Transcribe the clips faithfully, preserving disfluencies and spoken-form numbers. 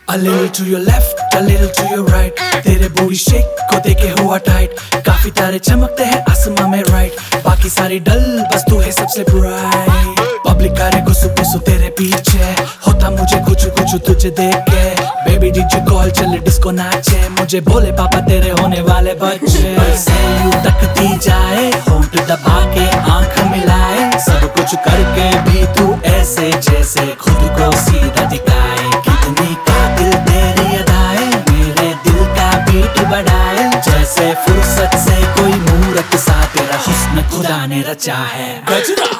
A little to your left, a little to your right. तेरे body shake को देखे हुआ टाइट, काफी तारे चमकते हैं आसमां में राइट, बाकी सारी डल बस तू है सबसे ब्राइट। पब्लिक करे गुस्सू गुस्सू तेरे पीछे, होता मुझे कुछ कुछ तुझे देख के। बेबी डीजे कॉल चले डिस्को नाचे, मुझे बोले पापा तेरे होने वाले बच्चे। से यूं तकती जाए, होंठ दबा के आंख मिलाए, सब कुछ करके भी तू ऐसे जैसे खुद को सीधा दिखाए। कितनी कातिल तेरी अदाएं, मेरे दिल का बीट बढ़ाए, जैसे फुर्सत से कोई मूरत सा तेरा हुस्न खुदा ने रचा है। गजरा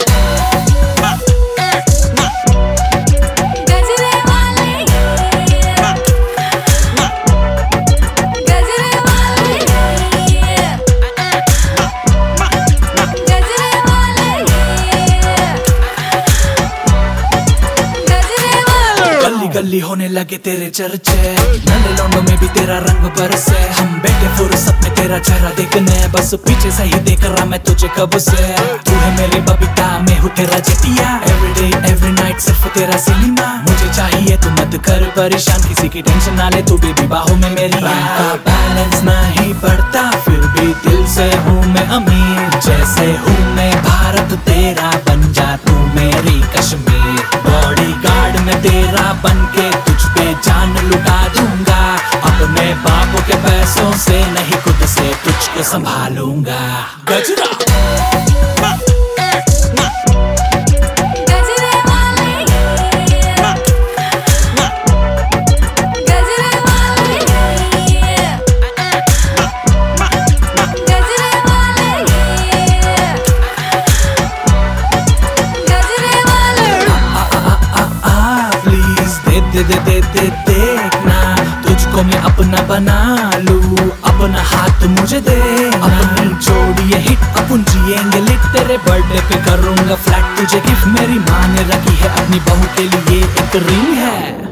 गली होने लगे तेरे चर्चे, नन्हे लौंडों में भी तेरा रंग बरसे। हम बैठे फुर्सत में तेरा चेहरा देखने, बस पीछे से ही देख रहा मैं तुझे कब से। तू है मेरी बबीता, मैं हूँ तेरा जटिया, एवरी डे एवरी नाइट सिर्फ तेरा सिनेमा। मुझे चाहिए तू मत कर परेशान, किसी की टेंशन ना ले तू बेबी बाहों में मेरी। बैंक का बैलेंस नहीं बढ़ता फिर भी दिल से हूँ मैं अमीर, जैसे हूँ मैं भारत तेरा बन जा तू मेरी कश्मीर। बॉडी गार्ड में तेरा बन के तुझ पे जान लुटा दूंगा, अपने बापों के पैसों से नहीं खुद से तुझको संभालूंगा। गजरा दे दे दे दे देखना, तुझको मैं अपना बना लूं, अपना हाथ मुझे दे। अपनी जोड़ी ये हिट अपन जिएंगे लिट, तेरे बर्थडे पे करूंगा फ्लैट तुझे गिफ्ट। मेरी माँ ने रखी है अपनी बहू के लिए एक रिंग है।